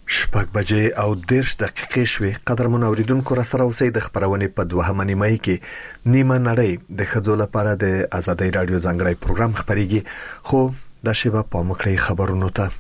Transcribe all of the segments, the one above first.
شپږ بجې او 10 دقیقې شوې. قدرمن اوریدونکو را سره اوسئ د خبرونې په دوهمه نیمه کې نیمه نړۍ د ښځو لپاره د آزادۍ رادیو ځانګړی پروګرام خبريږي، خو د شیبه په مخکې خبرونو ته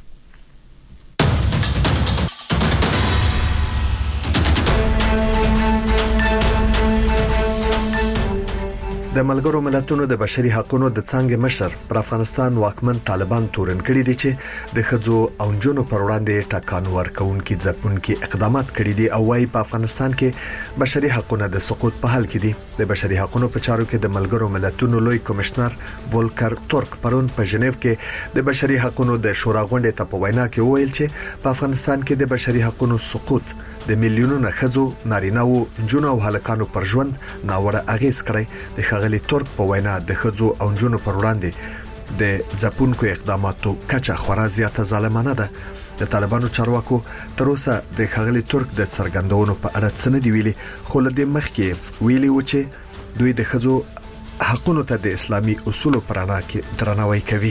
د ملګرو ملتونو د بشري حقوقو د څنګه مشر پر افغانستان واکمن طالبان تورن کړي دي چې د ښځو او نجونو پر وړاندې ټاکان ورکوونکي ځپونکي اقدامات کړي دي او وايي په افغانستان کې بشري حقوقو د سقوط په حال کې دي. د بشري حقوقو په چارو کې د ملګرو ملتونو لوی کمشنر ولکر تورک پرون په ژنیو کې د بشري حقوقو د شورا غونډې ته په وینا کې وویل چې په افغانستان کې د بشري حقوقو سقوط د میلیونونو ښځو، نارینه او جنونو او هلکانو پر ژوند ناوړه اغیز کړی. د ښاغلي تورک په وینا د ښځو او جنونو پر وړاندې د ځپونکو اقداماتو کچه خورا زیاته ظالمانه ده. د طالبانو چارواکو تر اوسه د ښاغلي تورک د څرګندونو په اړه څه نه دی ویلي، خو له دې مخکې ویلي و چې دوی د ښځو حقوقو ته د اسلامي اصولو پر اړه کې درناوی کوي.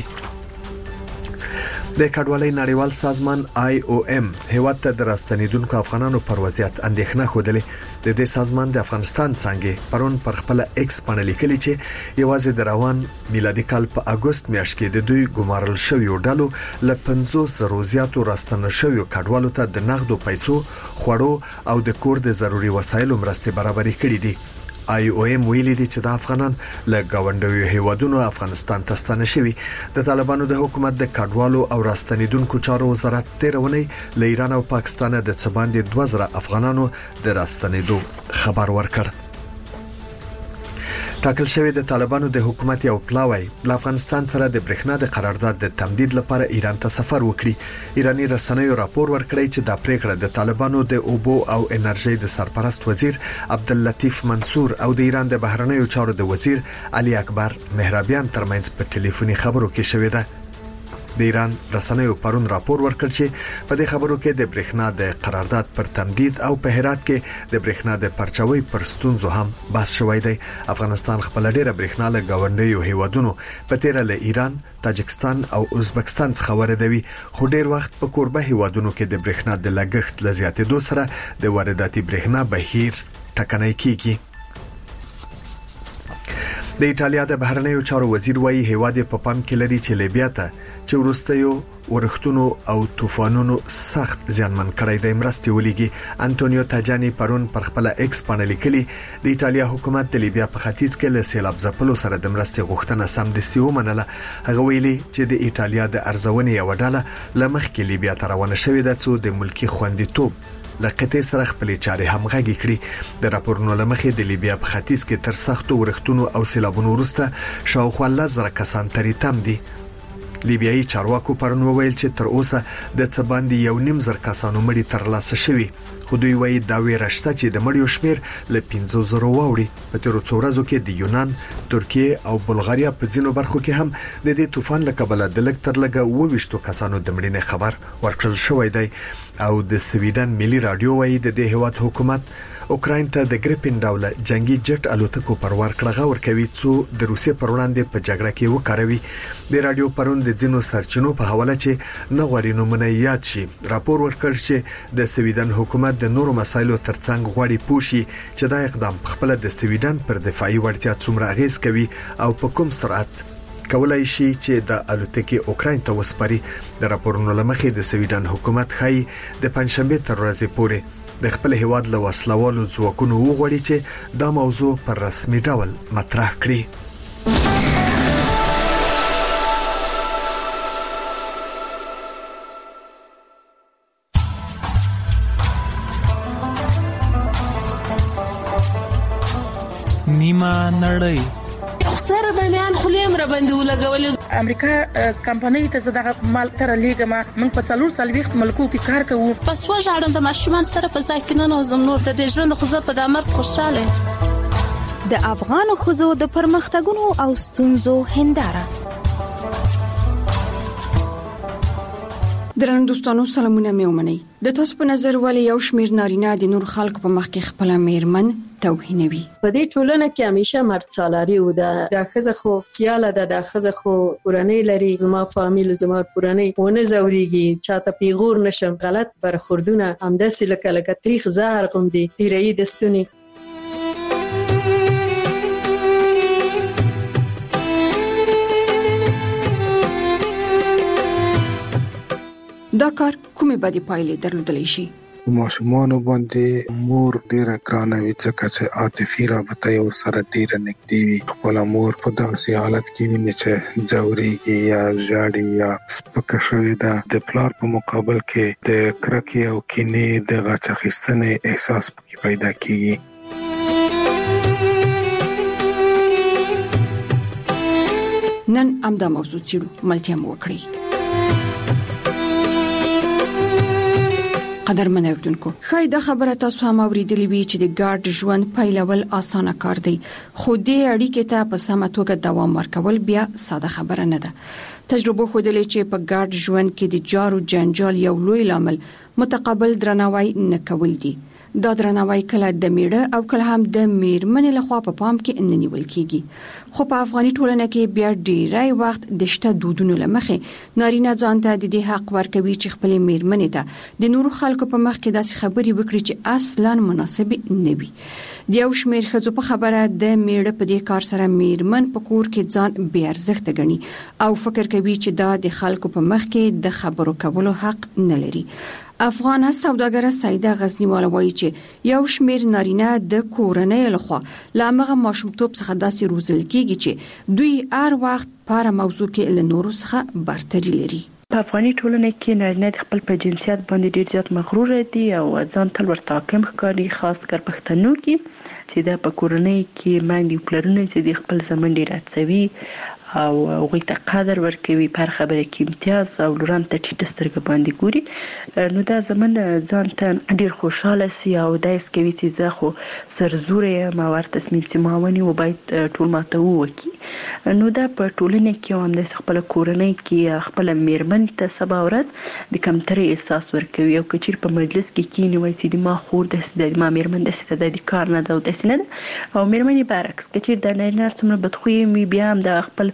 د کډوالۍ نړیوال سازمان IOM هیواد ته د راستنیدونکو افغانانو پر وضعیت اندېښنه خوده. د دې سازمان د افغانستان څنګه پرون پر خپل ایکس باندې لیکلي چې یوازې د روان میلادي کال په اگست میاشت کې د دوی ګمارل شویو ډلو ل 50 زیاتو راستنه شویو کډوالو ته د نغدو پیسو، خوړو او د کور د ضروري وسایلو مرستې برابرې کړې دي. IOM ویلي دي چې د افغانان له گاونډیو هیوادونو افغانستان ته ستانه شوي. د طالبانو د حکومت د کډوالو او راستنیدونکو چارو وزارت تیرونی له ایران او پاکستان د څه باندې 2000 افغانانو د راستنیدو خبر ورکړ. ټاکل شوی د طالبانو د حکومت یو پلاوی له افغانستان سره د برېښنا د قرارداد د تمدید لپاره ایران ته سفر وکړي. ایرانی رسنیو راپور ورکړی چې دا پریکړه د طالبانو د اوبو او انرژي د سرپرست وزیر عبداللطیف منصور او د ایران د بهرنیو چارو د وزیر علي اکبر مهرابیان ترمنځ په ټلیفوني خبرو کې شوې ده. د ایران رسنیو پرون راپور ورکړ چې په دې خبرو کې د برېښنا د قرارداد پر تمدید او په هرات کې د برېښنا د پرچاوي پر ستونزو هم بحث شوی دی. افغانستان خپل ډیره برېښنا له گاونډیو هیوادونو په تیر له ایران، تاجکستان او ازبکستان څخه واردوي، خو ډیر وخت په کوربه هیوادونو کې د برېښنا د لګښت لزیاتېدو سره د وارداتي برېښنا بهیر ټکنی کیږي. د ایټالیا د بهرنیو چارو وزیر وايي هیواد په پام کې لري چې لیبیا ته چې ورستیو ورښتونو او طوفانونو سخت زیانمن کړی د مرستې ولېږي. انټونیو تاجانی پرون پر خپل ایکس باندې لیکلي د ایټالیا حکومت د لیبیا په ختیځ کې له سیلاب ځپلو سره د مرستې غوښتنه سمدستي ومنله. هغه ویلي چې د ایټالیا د ارزونې یو ډله لمخ کې لیبیا ته روانه شوې ده چې د ملکی خوندیتوب لقطې سره خپلې چارې همغږي کړي. د راپورونو لمخې د لیبیا په ختیځ کې تر سختو ورښتونو او سیلابونو وروسته شاوخوا 1000 کسان ترې تم دي. لیبیایي چارواکو پرون وویل چې تر اوسه د څه باندې 1.5 کسانو مړي ترلاسه شوي، خو دوی وایي دا ویرشته چې د مړیو شمیر له 500 واوړي. په تیرو څو ورځو کې د یونان، ترکیه او بلغاریا په ځینو برخو کې هم د دې طوفان له کبله د لږ تر لږه 22 کسانو د مړینې خبر ورکړل شوی دی. او د سویډن ملي رادیو وایي د دې هیواد حکومت اوکراین ته د ګریپین ډوله جنگي جټ الوتکو پر ورکړه ورکوي څو د روسیې پر وړاندې په جګړه کې وکاروي. د رادیو پرون د ځینو سرچینو په حواله چې نه غواړي نومونه یاد شي راپور ورکړ چې د سویډن حکومت د نورو مسایلو ترڅنګ غواړي پوښي چې دا اقدام خپل د سویډن پر دفاعي وړتیا څومره اغیز کوي او په کوم سرعت کولای شي چې د الوتکې اوکراین ته وسپاري. د راپورونو لمخې د سویډن حکومت خای د پنځشنبه تر ورځې پورې د خپل هیواد له وسلوالو ځواکونو وغوړي چې دا موضوع پر رسمي ډول مطرح کړي. نیمه نړۍ سره د میان خلیم را باندې ولګولې. امریکا کمپنۍ ته زداغه مال تر لیګما من په 440 ملکو کې کار کوو. پس وژاړم د ماشومان سره په ځای کې نه نوزم نور د دې ژوند خو زه په دامر خوشاله. د افغان خزو د پرمختګونو او ستونزو هنداره درنو دوستانو سلامونه مې ومنئ. د تاسو په نظر ولې یو شمېر نارینه د نور خلکو په مخ کې خپل میرمن توهینوي؟ په دې ټولنه کې همیشه مرد سالاري و د ښځه خو سیاله ده، د ښځه خو کورنۍ لري، زما فامیل زما کورنۍ ونه زوريږي، چاته پیغور نشم، غلط برخوردونه همداسې لکه تاریخ زهر غوندي تیري دستونی. دا کار کومې بدې پایلې درلودلی شي؟ ماشومان باندې مور ډیره ګرانه وي ځکه چې عاطفي رابطه یې ورسره ډیره نږدې وي. خپل مور په داسې حالت کې ویني چې ځوريږي یا ژاړي یا سپکه شوې ده، د پلار په مقابل کې د کرکې او کینې د غچ اخیستنې احساس پکې پیدا کیږي. نن همدا موضوع څېړو، ملتیا مو وکړئ. قدرمن اوریدونکو، خای دا خبره تاسو هم اوریدلې وی چې د ګارد ژوند پیلول اسانه کار دی، خو دې اړیکې ته په سمه توګه دوام ورکول بیا ساده خبره نه ده. تجربه ښودلې چې په ګارد ژوند کې د جارو جنجال یو لوی لامل متقابل درناوی نه کول دي. دا درناوی کله د میړه او کله هم د میرمنې لخوا په پام کې نه نیول کیږي. خو په افغاني ټولنه کې بیا ډیری وخت د شته دودونو لمخې نارینه ځان ته د دې حق ورکوي چې خپل میرمنې ته د نورو خلکو په مخ کې داسې خبرې وکړي چې اصلا مناسب نه وي. د یو شمېر ښځو په خبره د میړه په دې کار سره میرمن په کور کې ځان بې ارزښته ګڼي او فکر کوي چې دا د خلکو په مخ کې د خبرو کولو حق نه لري. افغانه سوداګره سیده غزنیواله وایي چې یو شمېر نارینه د کورنۍ لخوا له هغه ماشومتوب څخه داسې روزل کیږي چې دوی هر وخت په موضوع کې له نورو څخه برتري لري. په افغاني ټولنه کې نارینه د خپل په جنسیت باندې ډیر زیات مغرور دي او ځان تل ورته حاکم ښکاري، خاص کر پښتنو کې چې د په کورنۍ کې باندې پلرونه چې د خپل زمن ډیر اڅوي او هغوی ته قدر ورکوي، پر خبره کې امتیاز او لوران ته ټیټه سترګه باندې ګوري. نو دا زمن ځان ته ډیر خوشاله سي او دایس کوي چې زه خو سرزوره یم او ورته تصمیم چې ما ونیو باید ټول ماته وکړي. نو دا په ټولنه کې هم د خپل کورنۍ کې خپل میرمن ته سبا ورځ د کمترۍ احساس ورکوي او کچیر په مجلس کې کینی وایي چې ما خور د ما میرمن داسې د کار نه ده او داسې نه ده، او میرمنې برعکس کچیر د نارینه څومره بدخویه وي بیا هم د خپل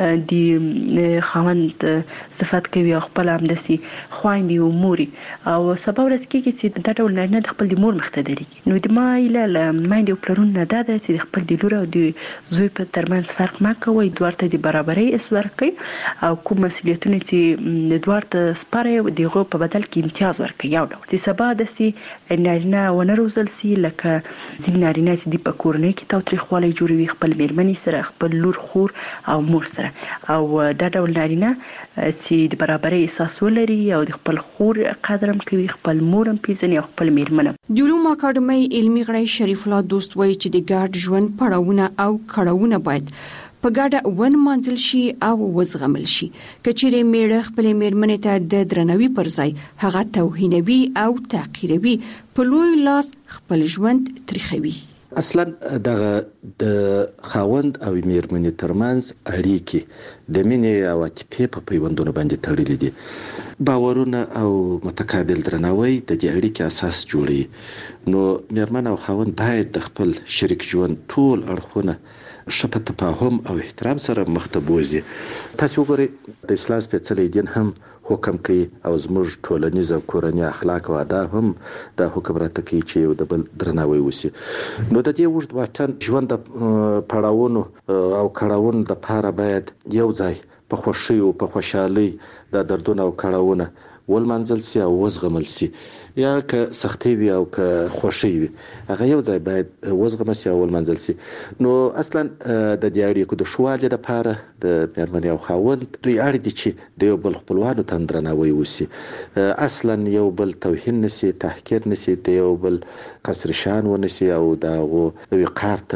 د خاوند صفات کوي او خپل هم داسې خویندې او موري او سبا ورځ کېږي چې دا ډول نارینه د خپل د مور مخ ته درېږي. نو د ما ایله له میندې او پلرونو نه دا ده چې د خپل د لور او د زوی په ترمنځ فرق مه کوئ، دواړو ته د برابرۍ حس ورکوئ او کوم مسؤلیتونه چې دواړو ته سپارئ د هغو په بدل کې امتیاز ورکوئ. یو ډول چې سبا داسې نارینه ونه روزل سي لکه ځینې نارینه چې د په کورنۍ کې تاوتریخوالی جوړوي خپل میرمنې سره، خپل لور خور او مور سره، او دا ډول نارینه چې د برابرۍ احساس ولري او د خپل خور قدر هم کوي، خپل مور هم پیژني او خپل میرمن. د علوم اکاډمۍ علمي غړی شریف الله دوست وایي چې د ګارد ژوند پړاوونه او کړاوونه باید په ګډه ونمانځل شي او وزغمل شي. کچېرې میړه خپل میرمنې ته د درناوي پر ځای هغه توهینوي او تحقیروي، په لوی لاس خپل ژوند تریخوي. اصلا دغه د خاوند او میرمنې ترمنځ اړیکې د مینې او عاطفې په پیوندونو باندې تړلې دي. باورونه او متقابل درناوی د دې اړیکې اساس جوړوي. نو میرمن او خاوند باید د خپل شریک ژوند ټول اړخونه ښه په تفاهم او احترام سره مخ ته بوځي. تاسو وګورئ د اسلام سپېڅلی دین هم حکم کوي او زموږ ټولنیز او کورنی اخلاق او آداب هم دا حکم راته کوي چې یو د بل درناوی وشي. نو د دې اوږد واټن ژوند د پړاوونو او کړاوونو لپاره باید یو ځای په خوښۍ او په خوشحالۍ د دردونه او کړاوونه ولمنځل سي او وزغمل سي، یا که سختي وي او که خوښي وي هغه یو ځای باید وزغمل سي او ولمنځل سي. نو اصلا د دې اړیکو د ښه والي لپاره د میرمنې او خاوند دوی اړ دي چې د یو بل خپلوانو ته درناوی وشي، اصلا یو بل توهین نشي، تحقیر نشي، د یو بل قصر شان ونشي او د وقار ته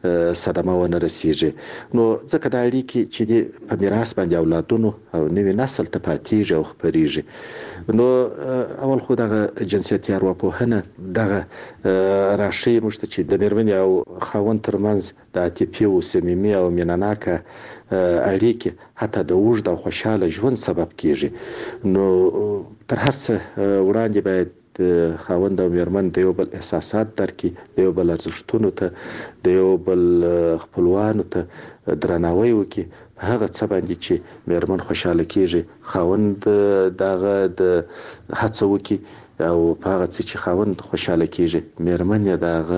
صدمه ونه رسیږي. نو ځکه دا اړیکې چې د په میراث باندې اولادونو او نوې نسل ته پاتېږي او خپرېږي. نو اول خو دغه جنسیتي ارواپوهنه دغه راشي موږ ته چې د میرمنې او خاوند ترمنځ د عاطفي او صمیمي او مینهناکه اړیکې حتی د اوږد او خوشاله ژوند سبب کیږي. نو تر هر څه وړاندې باید د خاوند او میرمن د یو بل احساسات درکړي، د یو بل ارزښتونو ته، د یو بل خپلوانو ته درناوی وکړي. هغه څه باندې چې میرمن خوشاله کیږي خاوند دغه د هڅه وکړي، او په هغه څه چې خاوند خوشاله کیږي میرمن یې دغه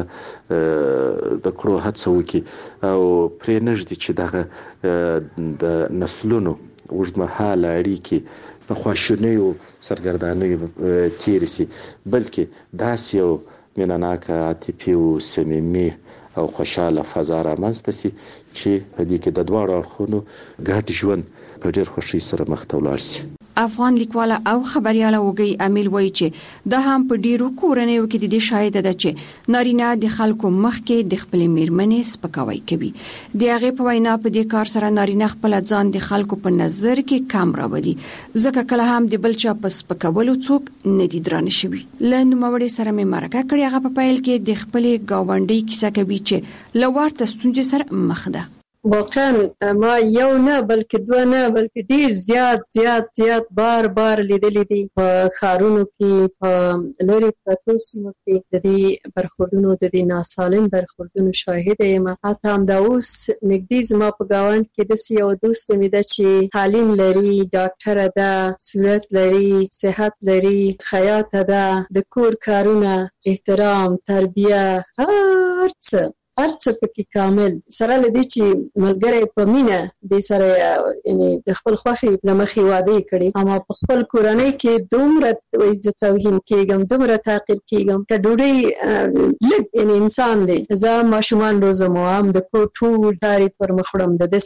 د کړو هڅه وکړي، او پرې نږدې چې دغه د نسلونو اوږدمهاله اړیکې په خواشینیو سرګردانیو تیر سي، بلکې داسې یو مینهناکه عاطفي او صمیمي او خوشاله فضا رامنځته سي چې په دې کې د دواړو اړخونو ګډ ژوند په ډېر خوښۍ سره مخ ته ولاړ سي. افغان لیکواله او خبرياله وګي امیل وایي چې د هم په ډیرو کورنیو کې د دې شاهد ده چې نارینه د خلکو مخ کې د خپل میرمنې سپکاوی کوي. د هغه په وینا په دې کار سره نارینه خپل ځان د خلکو په نظر کې کم راولي، ځکه کله هم د بل چا په سپکولو څوک نه دي درانه شوي. لنډ موړې سره مې مرکه کړې، هغه په پیل کې د خپل گاونډي کیسه کوي چې لوړ تستونجه سره مخ ده. واقعا ما یو نه بلکې دوه نه بلکې ډیر زیات بار لیدلې دي په ښارونو کې، په لرې پرتو سیمو کې د دې برخوردونو، د دې ناسالم برخوردونو شاهده یم. حتی همدا اوس نږدې زما په ګاونډ کې داسې یو دوست مې ده چې تعلیم لري، ډاکټره ده، صورت لري، صحت لري، خیاطه ده، د کور کارونه، احترام، تربیه، هر څه پکې کامل سره لدی چې ملګری په مینه د سره یعنی د خپل خوخي لمخي واده کړي، اما په خپل کورنۍ کې دومره عزت توهین کېږم، دومره تعقیب کېږم که ډوډۍ لږ یعنی انسان دی. زه ماشومان روزم هم د کور ټول کاري پر مخړم، د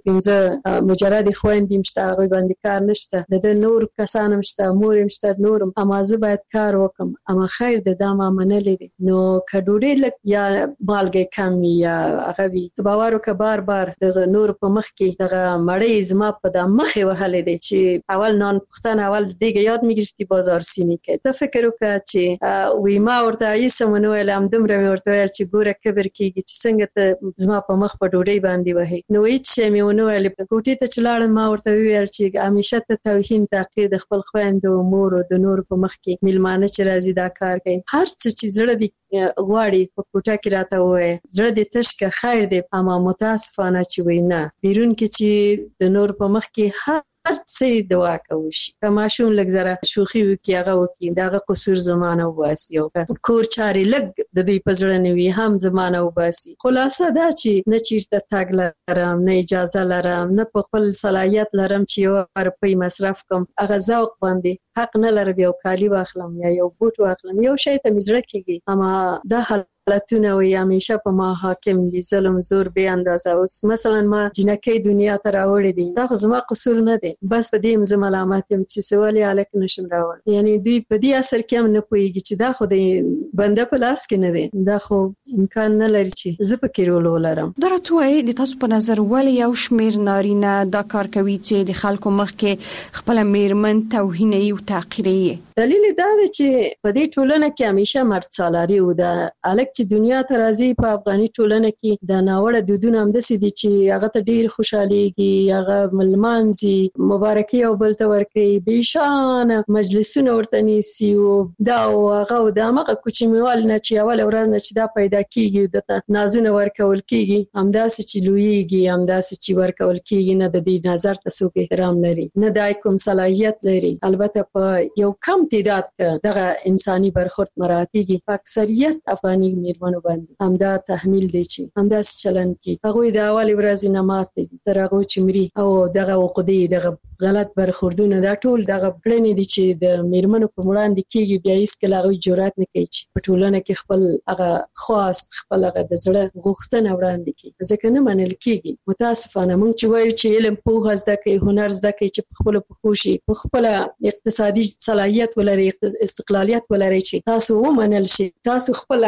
4-5 مجرد خويندې مشته، هغه باندې کار نشته، د نور کسان مشته، مور مشته، نورم، اما زه باید کار وکم. اما خیر د دامه منلې دي. نو که ډوډۍ لږ یا مالګه یا هغه وی باور وک بار د نور په مخ کې دغه مړې زما په د مخې وهلې دي چې اول نان پختن اول دیګه یاد میګرفتي بازار سینې کې. ته فکر وکړه چې وی ما ورته ایسمنو علم دمره ورته ویل چې ګوره کبر کېږي چې څنګه ته زما په مخ په ډوډۍ باندې وهي. نو هیڅ شی مې ونه ویل. په کوټې ته چلاړم، ما ورته ویل چې همیشه ته توهین تحقیر د خپل خويندو، مور او د نور په مخ کې میلمانه چې راځي دا کار کوي. هر څه چې زړه دی غواړي په کوټه کې راته وایي، زړه دې تش که خیر دی، اما متاسفانه چې وای نه بیرون کې چې د نور په مخ کې هر څه دوا کوي. که ماشوم لږ زره شوخي وکي هغه وکي، دغه قصور زمانه وباسي، او کور چاري لږ د دوی په زړه نه وي هم زمانه وباسي. خلاصه دا چې نه چیرته تاګ لرم، نه اجازه لرم، نه په خپل صلاحیت لرم چې یو روپۍ مصرف کوم. هغه ذوق باندې حق نه لرم یو کالی واخلم یا یو بوټ واخلم، یو شی ته مزړه کیږي. اما دا حالتونه وي همیشه په ما حاکم دي، ظلم زور به اندازه. اوس مثلا ما جنکې دنیا ته راوړې دي، دا خو زما قصور نه دی، بس په دې زما ملامت يم چې سوالي الک نشم راوړ. یعنی دوی په دې اثر کې هم نه پويږي چې دا خو د بنده په لاس کې نه دی، دا خو امکان نه لري چې زه په کې رول ولرم. درته د تاسو په نظر ولې یو شمیر نارینه دا کار کوي چې د خلکو مخ کې خپل میرمن توهیني او تحقیري؟ دلیل دا دی چې په دې ټولنه کې همیشه مرد سالاري و ده. الک چې دنیا ته راځي په افغاني ټولنه کې د ناوړه دودونه هم دسي دي چې هغه ته ډیر خوشاليږي، هغه ملمانځي، مبارکي او بل ته ورکي، بشان مجلسونه ورته نیسي، او دا او هغه او د هغه کوچنیوال نه چې اول ورځ نه چې دا پیدا کیږي د نازونه ورکول کیږي، همداسې چې لویږي، همداسې چې ورکول کیږي، نه د دې نظر ته څوک احترام لري، نه د کوم صلاحیت لري. البته په یو کم تعداد کې دغه انساني برخورد مراتبي په اکثریت افغاني میرمنو باندې همدا تحمیل دي چې همدا چلن کی هغه د اول ورځې نه ماته دي تر هغه چې مري، او دغه عقدې دغه غلط برخوردونه دا ټول دغه پړنې دي چې د میرمنو په وړاندې کیږي. بیا هیڅ کله هغه جرأت نه کوي چې په ټولنه کې خپل هغه خواست، خپل هغه د زړه غوښتنه وړاندې کوي، ځکه نه منل کیږي. متاسفانه موږ چې وایو چې علم پوهه زده کوي، هنر زده کوي، چې په خپل پخوشي، په خپل اقتصادي صلاحیت ولري، استقلالیت ولري، چې تاسو ومنل شي، تاسو خپل هغه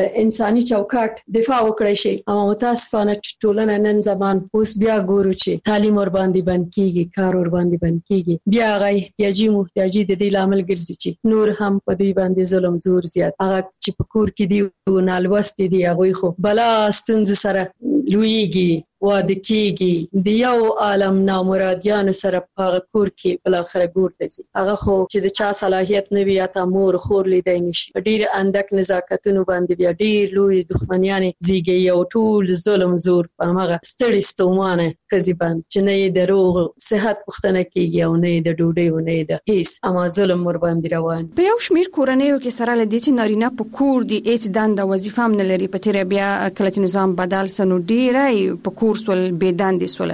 انساني چوکاټ دفاع وکړي شي. او متاسفانه ټولنه نن زمان اوس بیا ګورو چې تعلیم ور باندې بند کیږي، کار ور باندې بند کیږي، بیا هغه احتیاجي محتاجي د دې لامل ګرځي چې نور هم په دې باندې ظلم زور زیات. هغه چې په کور کې دی او نالوست دي هغه خو بلا ستونزې سره لویږي، واده کیږي، د یو عالم نامرادیانو سره په کور کې بل اخر ګور دي. هغه خو چې د چا صلاحیت نه وي یا مور خور لیدای نشي. ډیر اندک نزاکتونو باندې بیا ډیر لوی دښمنیانه زیږي او ټول ظلم زور په هغه ستړي ستومانه کزي باندې چې نه د روغ صحت پختنه کیږي او نه د ډوډۍ او نه د هیڅ اما ظلم ور باندې روان. په یو شمیر کورنیو کې سره لدې چې نارینه په کور دی هیڅ دنده وظیفه هم نه لري. په تیر بیا کله نظام بدل سنو ډیره په کور سول بيداندې سول.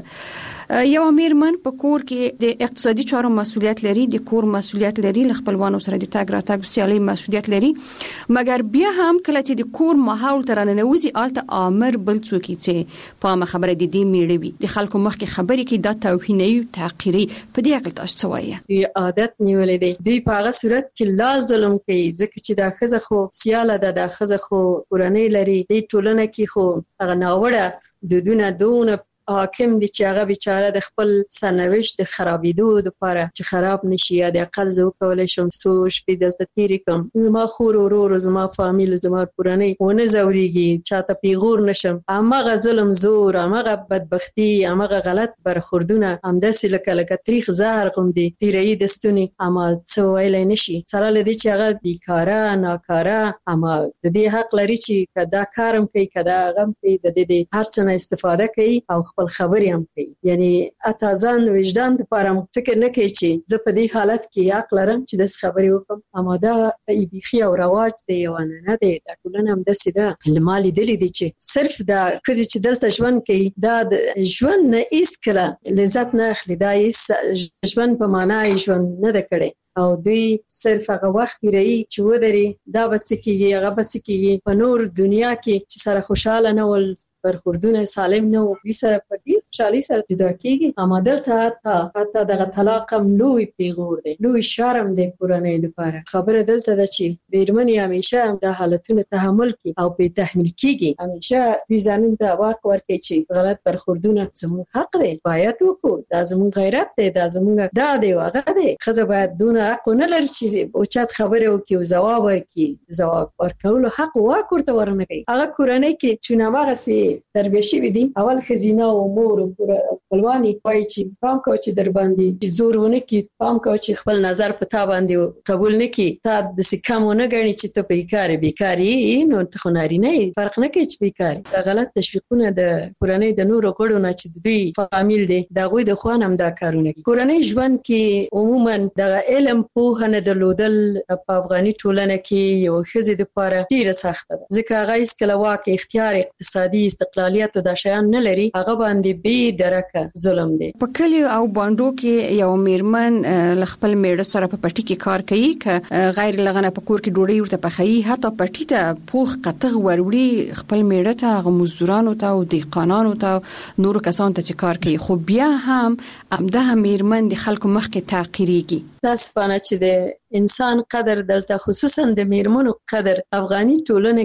یو میرمن په کور کې د اقتصادي چارو مسؤلیت لري، د کور مسؤلیت لري، خپلوانو سره د تاګ راتګ سیالي مسؤلیت لري، مګر بیا هم کله چې د کور ماحول تر نه نوځي الته امر بل څوک چې په خبره د دې میړه وي د خلکو مخ کې خبرې کې د توهیني تحقیري په دې اړه تاسو څه وایي؟ دی عادت نیولې دی دوی په هغه صورت کې لا ظلم کوي ځکه چې دا خزه خو سیاله ده، دا خزه خو قرآنی لري، د ټولنه کې خو هغه ناوړه د دونه حاکم دي چې هغه بیچاره د خپل سرنوشت د خرابېدو لپاره چې خراب نشي یا د اقل زو کولای شم سو شپې دلته تیری کوم، زما خور ورور زما فامیل زما کورنۍ ونه زوريږي، چاته پیغور نشم. هغه ظلم زور، هغه بدبختی، هغه غلط برخوردونه همداسې لکه تاریخ زهر غوندي تیری دستونی اما څه ویل نشي. سره لدی چې هغه بیکاره ناکاره اما د دې حق لري چې کدا کارم کوي کدا غم کوي د دې هر څه نه استفاده کوي او خپل خبرې هم کوي. یعنی اتازان وجدان لپاره فکر نه کوي چې زه په دې حالت کې حق لرم چې د خبرې وکم. اما دا ایبيخي او رواج دی یو نه دی. دا ټولنه هم د سیده مالي دلی دي چې صرف دا کزي چې دلته ژوند کوي دا د ژوند نه هیڅ کله لذت نه اخلي، دا هیڅ ژوند په معنی ژوند نه ده کړی او دوی صرف هغه وخت لري چې ودري دا بچکیږي هغه بچکیږي په نور دنیا کې چې سره خوشاله نه ول برخوردونه سالم نه وي سره په دې خوشالي سره جدا کیږي. اما دلته حتی دغه طلاق هم لوی پیغور دی، لوی شرم دی کورنۍ لپاره. خبره دلته ده چې بیرمنې همیشه د حالتونو تحمل کوي او په تحمل کیږي، همیشه دوی ځانون ته واک ورکوي چې غلط برخوردونه زموږ حق دی، باید وکړو، دا زموږ غیرت دی، دا زموږ دا دی هغه دی. خزه باید دونه حق نه لري چې او چات خبره وکي او جواب ورکي، جواب ورکول حق واکورته ورنه کوي. هغه کورنۍ کې چې نامغه سي تربیه شي ودی اول خزینه او مور خپلوانی وای چې پام کوي چې در باندې زورونه کې پام کوي چې خپل نظر په تا باندې قبول نه کی، تا د سکمونه غني چې ته بیکاری نو ته خناري نه فرق نه کوي چې بیکاری. دا غلط تشویقونه د کورنۍ د نورو غړو نه چې دوی فامیل دي دا غوي د خوان هم دا کارونه کوي. کورنۍ ژوند کې عموما د علم په نه درلودل په افغاني ټولنه کې یو خزې د لپاره ډیره سخته ده ځکه هغه هیڅ کله واک اختیار اقتصادي استقلالیت د شیان نه لري، هغه باندې به درکه ظلم دی. په کلی او باندو کې یو میرمن خپل میړه سره په پټي کې کار کوي ک غیر لغنه په کور کې ډوډۍ ورته پخایي، حتی پټي ته پوخ قطغ وروړي خپل میړه ته غمزدورانو ته او دیقانانو ته نور کسان ته چې کار کوي، خو بیا هم امده میرمن د خلکو مخ کې تحقیریږي. تاسفانه چې د انسان قدر دلته خصوصا د میرمنو قدر افغاني ټولنه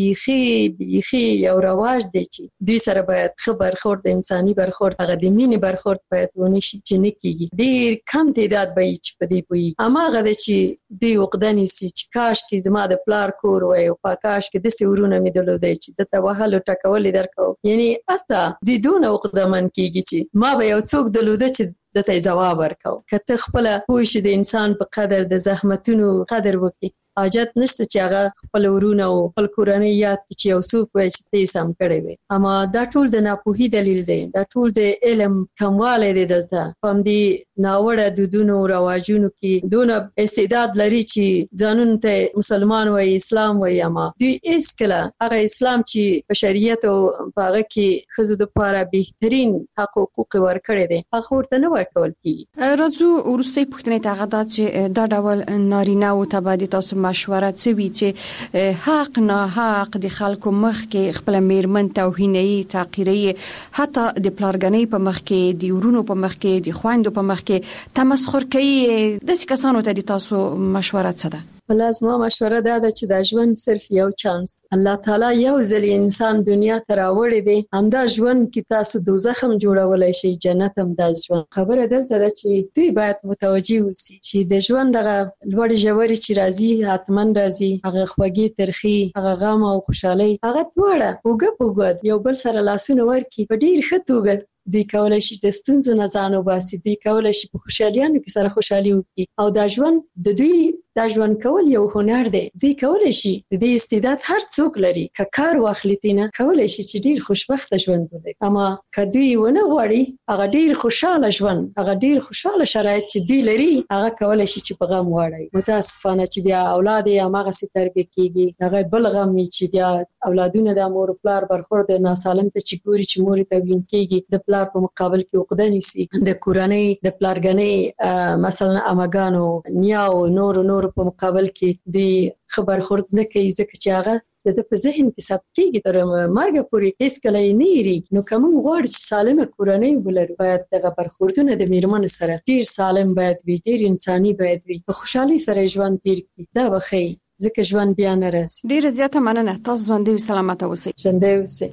کې بیخي یو رواج دی چې دوی سره باید خبر خورد انساني برخورد هغه د مینې برخورد باید ونشي چې نه کیږي. ډیر کم تعداد به چې په دې پوي اما هغه چې دوی وقدنی سي چې کاش کې زما د پلار کور وای او کاش کې د سورونه مې دلودای چې د توهل ټکول درکو، یعنی اته د دون وقدمن کیږي چې ما به یو څوک دلوده چې دته جواب ورکاو. کته خپل پوښ د انسان په قدر د زحمتونو قدر وکي، حاجت نشته چې هغه خپل ورونه او خپل کورنۍ یاد چې یو څوک وایي چې تاسو هم کړی وي. اما دا ټول د ناپوهي دلیل دی، دا ټول د علم کموالی دی. دلته هم دی ناوړه دودونو او رواجونو کې دونه استعداد لري چې ځانون ته مسلمان وایي اسلام وایي، اما دوی هیڅ کله هغه اسلام چې په شریعت او هغه کې ښځو لپاره بهترین حقوق ورکړي دي هغه ورته نه ورکول کیږي. راځو وروستۍ پوښتنې ته هغه چې دا ډول نارینه او تبادی تاسو مشوره کوي چې حق نه حق د خلکو مخ کې خپل میرمن توهیني تحقیري حتی د پلارګنۍ په مخ کې د ورونو په مخ کې د خويندو په مخ کې تمسخر کوي، د څه کسانو ته د تاسو مشوره څه ده؟ لازمه مشوره ده چې دا ژوند صرف یو چانس الله تعالی یو ځل انسان دنیا ته راوړی دی، همدا ژوند کې تاسو دوزخ هم جوړولای شي، جنت هم دا ژوند. خبره دلته ده چې دوی باید متوجي اوسي چې د ژوند دغه لوړې ژورې چې راځي حتماً راځي، هغه خوږې ترخي، هغه غم او خوشحالي، هغه دواړه اوږه په اوږه یو بل سره لاسونه ورکړي په ډېر ښه توګه دوی کولای شي د ستونزو نه ځان وباسي، دوی کولای شي په خوشحالیانو کې سره خوشحالي وکړي. او دا ژوند د دوی دا ژوند کول یو هنر دی، دوی کولای شي د دې استعداد هر څوک لري که کار واخلي تینه کولای شي چې ډیر خوشبخته ژوند ولري. اما که دوی ونه غواړي هغه ډیر خوشاله ژوند، هغه ډیر خوشاله شرایط چې دوی لري هغه کولای شي چې په غم واړي. متاسفانه چې بیا اولاد یې هغه سي تربیه کیږي، هغه بل غم چې بیا اولادونه د مور پلار برخورد ناسالم ته چې ګوري چې مور ته وین کیږي، د پلار په مقابل کې عقده نیسي، د کورنۍ د پلارګنۍ مثلا اماګانو نیاو نور په مقابل کې دی خبر خورد نه کوي، ځکه چې هغه د په ذهن کې ثبت کیږي تر مرګ پورې هیڅ کله یې نه یری. نو کوم غواړي چې سالمه کورنۍ ولري باید دغه برخوردونه د میرمنو سره ډیر سالم باید وي، ډیر انساني باید وي، په خوشحالي سره ژوند تیر کړي. دا بخي ځکه ژوند بیا نه راځي. ډیر زیاته مننه، تاسو ژوندۍ او سلامت اوسئ. ژوندۍ اوسئ.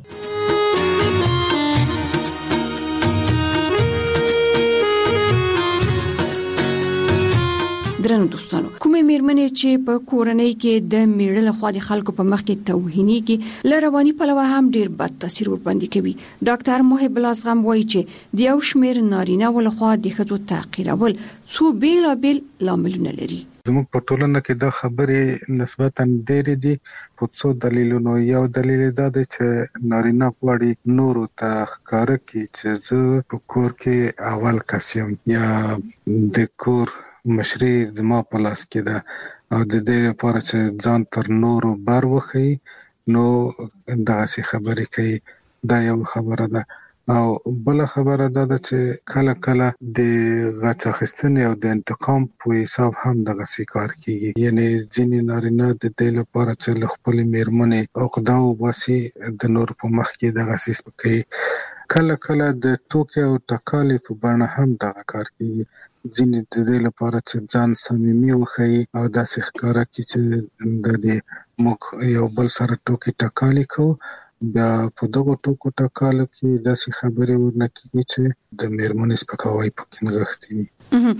درنو دوستانو، کومې میرمنې چې په کورنۍ کې د میړه له خوا د خلکو په مخ کې توهینېږي له رواني پلوه هم ډیر بد تاثیر ورباندې کوي. ډاکټر محب الازغم وایي چې د یو شمېر نارینه ول خوا د ښځو تحقیرول څو بیلابیل لاملونه لري. زموږ په ټولنه کې دا خبرې نسبتاً ډېرې دي په څو دلیلونو. یو دلیل دا دی چې نارینه غواړي نورو ته ښکاره کړي چې زه په کور کې اول کس یم یا د کور مشري زما په لاس کې ده، او د دې لپاره چې ځان تر نورو بر وخی نو دغسې خبرې کوي. دا یو خبره ده. او بل خبره دا ده چې کله کله د غچ اخیستنې او د انتقام په حساب هم دغسې کار کیږي. یعنی ځینې نارینه د دې لپاره چې له خپلې میرمنې عقده وباسي د نور په مخ کې دغسې سپکوي. کله کله د ټوکې او ټکالې په بڼه هم دغه کار کیږي. ځینې د دې لپاره چې ځان صمیمي وښیي او داسې ښکاره کړي چې د دې موږ یو بل سره ټوکې ټکالې کوو، بیا په دغو ټوکو ټکالو کې داسې خبرې ورنه کېږي چې د میرمنې سپکاوی پکې نغښتی وي.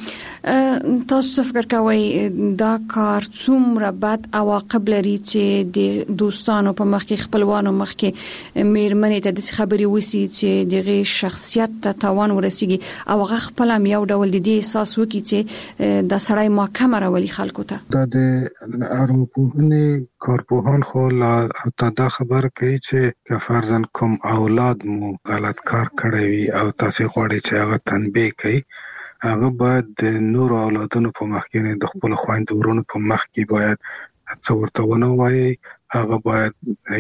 تاسو څه فکر کوئ دا کار څومره بد عواقب لري چې د دوستانو په مخ کې خپلوانو مخ کې میرمنې ته د خبرې وسی چې دغه شخصیت ته تاوان ورسیږي او هغه خپل هم یو ډول د دې احساس وکړي چې د سړی محکمه راولي خلکو ته؟ دا د ارواپوهنې کارپوهان خو لا دا خبر کوي چې که فرضاً کوم اولاد مو غلط کار کړی وي او تاسو غواړئ چې هغه تنبیه کړئ، هغه باید د نور اولادونو په مخ کې د خپل خويندو ورونو په مخ کې باید څه ورته ونه وایي. هغه باید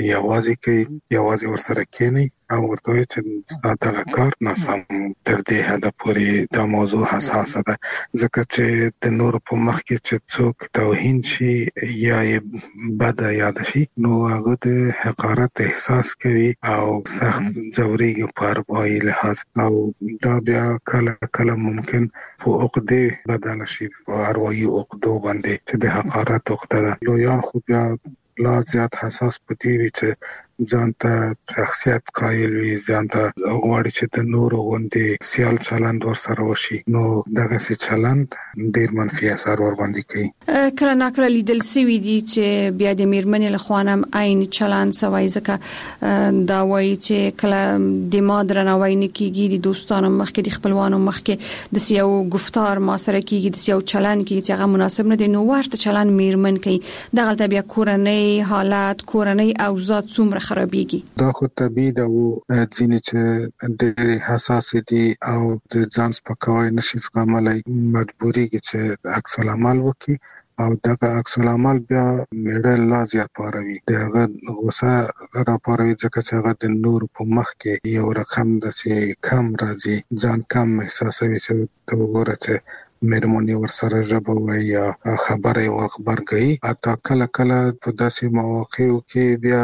یوازې ورسره کېني او ورته وایي چې دغه کار ناسم. تر دې حده پورې دا موضوع حساسه ده، ځکه چې د نور په مخ کې چې څوک توهین شي یا یې بده یاد شي نو هغه د حقارت احساس کوي او سخت ځورېږي په اروايي لحاظ، او دا بیا کله کله ممکن په عقدې بدل شي، په اروايي عقدو باندې چې د حقارت عقده ده. لویان خو بیا لا زیات حساس پدې وي چې ځان ته شخصیت قایل وي، ځان ته غواړي چې د نورو غوندې سیال چلند ورسره وشي، نو دغسې چلند ډېر منفي اثر ورباندې کوي. کله ناکله لیدل سوي دي چې بیا د میرمنې له خوا هم عین چلند سوی، ځکه دا وایي چې کله د ما درناوی نه کېږي د دوستانو مخ کې د خپلوانو مخ کې د یو گفتار ما سره کېږي، د یو چلند کېږي چې هغه مناسب نه دی، نو ورته چلند میرمن کوي. دغلته بیا کورنۍ حالات، کورنۍ اوضاع څومره خرابېږي. دا خو طبیعي ده. او ځینې چې ډېرې حساسې دي او د ځان سپکاوی نشي زغملی مجبورېږي چې عکس العمل وکړي، او دغه عکس العمل بیا میړه لا زیات پاروي، د هغه غوسه راپاروي، ځکه چې هغه د نور په مخ کې یو رقم داسې کم راځي، ځان کم احساسوي چې ته وګوره چې مېرمنې ورسره ژبه وایي یا خبره ورغبرګي. اته کله په داسې مواقعو کې بیا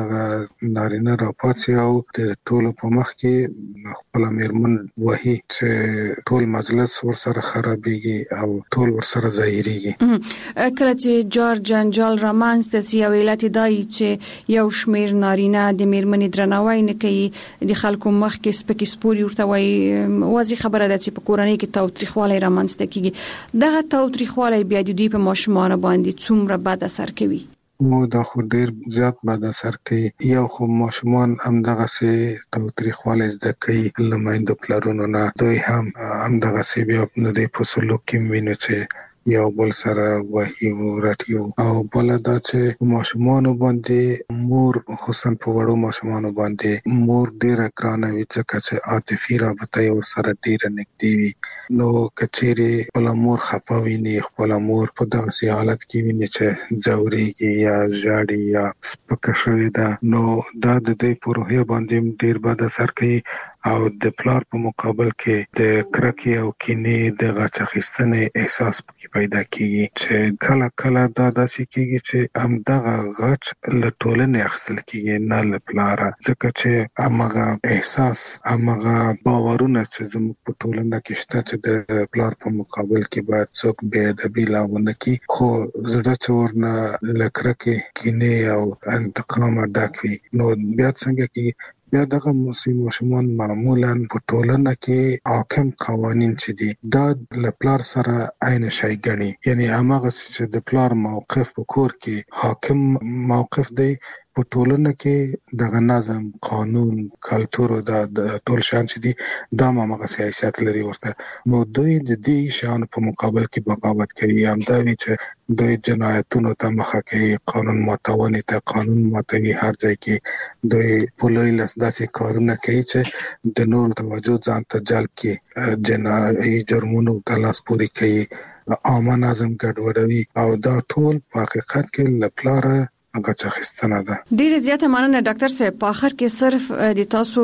د نارینه راپاتې او د ټولو په مخ کې خپل مېرمن وایي چې ټول مجلس ورسره خرابېږي او ټول ورسره ظاهريږي. کله چې جار جنجال رامنځ ته سی ویلات دای چې یو شمیر نارینه د مېرمنې درناوی نه کوي د خلکو مخ کې سپکې سپوري ورته وایي، واضح خبره ده چې په کورنۍ کې تاوتریخوالی رامنځته کیږي. دغه تاوتریخوالی بیا د دوی په ماشومان باندې څومره بد اثر کوي؟ دا خو ډیر زیات بد اثر کوي. یو خو ماشومان هم دغه سي تاوتریخوالی زده کوي له میندو پلرونو نه، دوی هم دغه سي بیا په سلوک کې ویني چې یو بل سره وایي او راټیو. او بل دا چې ماشومان باندې مور، خصوصا په وړو ماشومان باندې مور ډیره ګرانه وي چې چې عاطفي رابطه ور سره ډیره نږدې وي. نو کچېری خپل مور خپاوي نه، خپل مور په داسې حالت کې ویني چې ځوريږي یا ژاړي یا سپکه شوې ده، نو دا د دې په روحیه باندې ډیر بد اثر کوي. او د پلار په مقابل کې د کرکې او کینې د غچ اخیستنې احساس پکې پیدا کیږي چې کله دا داسې کیږي چې همدغه غچ له ټولنې اخیستل کیږي نه له پلاره، ځکه چې هغه احساس، هغه باورونه چې زموږ په ټولنه کې شته چې د پلار په مقابل کې باید څوک بې ادبي لاونه کی، خو زړه چې ورنه له کرکې کینې او انتقام ډک وي، نو بیا څنګه کیږي؟ بیا دغه ماشومان معمولا په ټولنه کې حاکم قوانین چې دي دا له پلار سره عین شی ګڼي. یعنی هغه چې د پلار موقف په کور کې حاکم موقف دی، په ټولنه کې دغه نظم، قانون، کلتور او د ټول شان چې دي دا هغه سیاست لري ورته. نو دوی د دې شان په مقابل کې بغاوت کوي، هم دا وی چې دوی جنایتونو ته مخه کوي، قانون ماتونې ته قانون ماتوي، هر ځای کې دوی په لوی لاس داسې کارونه کوي چې د نور توجه ځان ته جلب کړي، جنایي جرمونو ته لاس پورې کوي، عامه نظم ګډوډوي، او دا ټول په حقیقت کې له پلاره هغه څخستنه ده. ډیره زیاته مننه ډاکټر صاحب. په اخر کې صرف د تاسو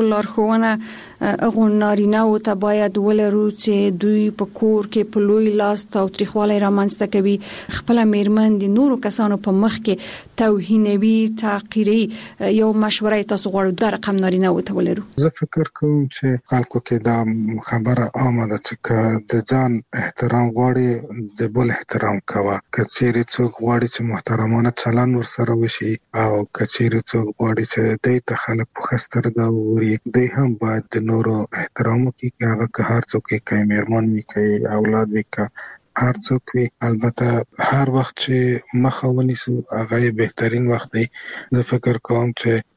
لارښوونه غونارینه او ته باید ولرو چې دوی په کور کې په لوی لاس تاوتریخوالی رامنځته کوي، خپل میرمن د نورو کسانو په مخ کې توهینوي، تحقیري. یو مشوره تاسو غواړئ د رقم نارینه او ته ولرو؟ زه فکر کوم چې خلکو کې دا خبره عامه ده چې د ځان احترام غواړي، د بل احترام کوه. کچېری څوک غواړي چې محترمانه چلند ورسره وشي او کچېری څوک غواړي چې دوی ته خلک په خسترګه ووري، دوی هم باید د نورو احترام وکړي، هغه که هر څوک یې میرمن وي، که اولاد وي، که هر څوک وي. البته هر وخت چې مخه ونیسو هغه بهترین وخت دی. زه فکر کوم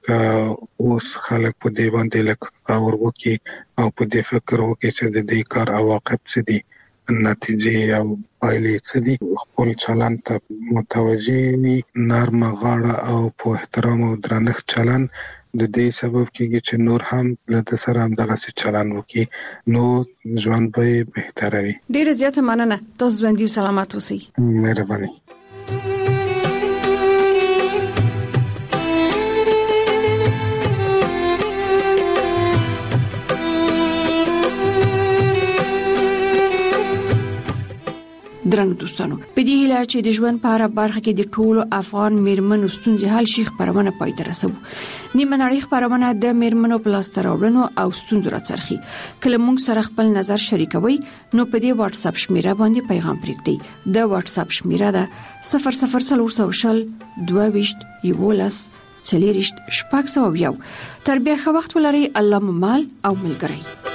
چې اوس خلک په دې باندې لکه غور وکړي او په دې فکر وکړي چې د دې کار عواقب څه دي، نتیجې او پایلې څه دي، خپل چلند ته متوجه وي، نرمه غاړه او په احترام او درنښت چلند د دې سبب کېږي چې نور هم له سره هم دغه چلند وکړي، نو ژوند به بهتره وي. ډیره زیاته مننه. تاسو ژوندۍ او سلامت اوسئ. مهرباني. درنو دوستانو، په دې هیله چې د ژوند په اړه برخه کې د ټولو افغان میرمنو ستونزې حل شي، خبرونه پای ته رسوو. نیمه نړۍ خبرونه د میرمنو په لاس راوړنو او ستونزو راڅرخي. کله موږ سره خپل نظر شریکوي نو په دې واتس اپ شمیره باندې پیغام پرېږدئ. د واتس اپ شمیره ده 0040 22 11 40 شپږ 100. تر بیا ښه وخت ولرئ. الله مو مال او ملګری.